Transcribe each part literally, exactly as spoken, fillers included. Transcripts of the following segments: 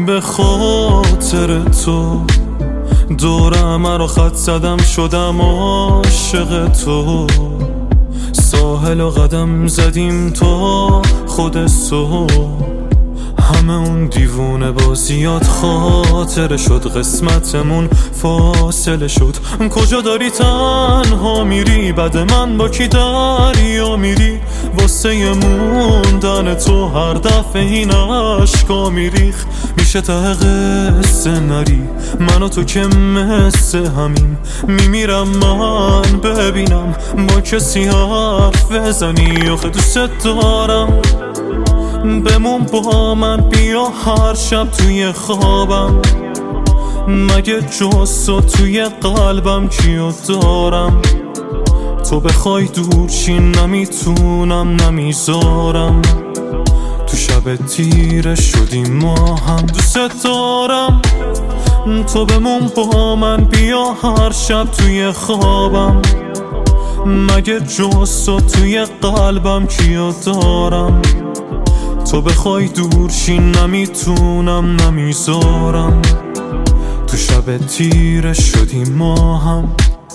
به خاطر تو، دورم رو خط زدم شدم عاشق تو. ساحل و قدم زدیم تا خود صبح، همه اون دیوونه بازیات خاطره شد، قسمتمون فاصله شد. کجا داری تنها میری؟ بعد من با کی دریا میری؟ واسه موندن تو هر دفعه این عشقا میریخ. میشه ته قصه نری، من و تو که مثل همین. میمیرم من ببینم با کسی حرف بزنی، آخه دوست دارم. بمون با من، بیا هر شب توی خوابم. مگه جز تو توی قلبم کیو دارم؟ تو بخوای دور چی نمیتونم نمیذارم. تو شب تیره شدیم ما هم، دوست دارم. تو بمون با من، بیا هر شب توی خوابم. مگه جز تو توی قلبم کیو دارم؟ تو بخوای دور شی نمیتونم نمیذارم. تو شب تیره شدیم ما هم.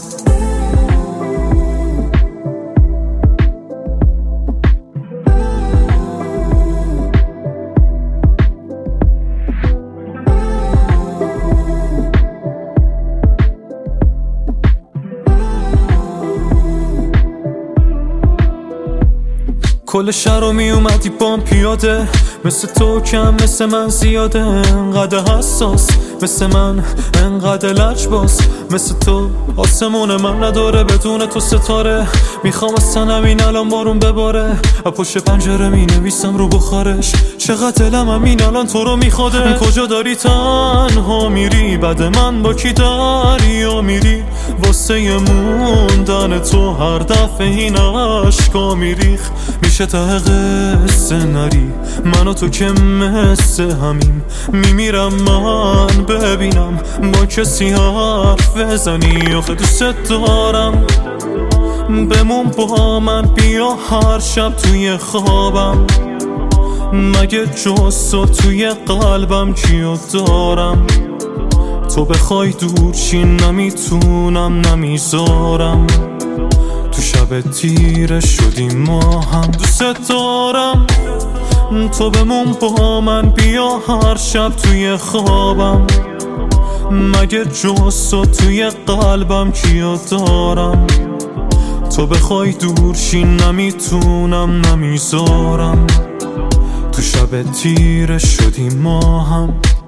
کل شهر رو می اومدی بام پیاده، مثل تو کم مثل من زیاده. انقدر حساس مثل من، انقدر لجباز مثل تو. آسمون من نداره بدون تو ستاره. میخوام اصلا همین الان بارون بباره، از پشت پنجره می نویسم رو بخارش. چقدر دلم همین الان تو رو میخواده. کجا داری تنها میری؟ بعد من با کی دریا میری؟ واسه موندن تو هر دفعه این عشقا میریخ. میشه ته قصه نری، من و تو که مثل همین. میمیرم من ببینم با کسی حرف بزنی، آخه دوست دارم. بمون با من، بیا هر شب توی خوابم. مگه جز تو توی قلبم کیو دارم؟ تو بخوای دور چی نمیتونم نمیذارم. تو شب تیره شدیم ما هم، دوست دارم. تو بمون با من، بیا هر شب توی خوابم. مگه جز تو توی قلبم کیو دارم؟ تو بخوای دور شی نمیتونم نمیذارم. تو شب تیره شدیم ما هم.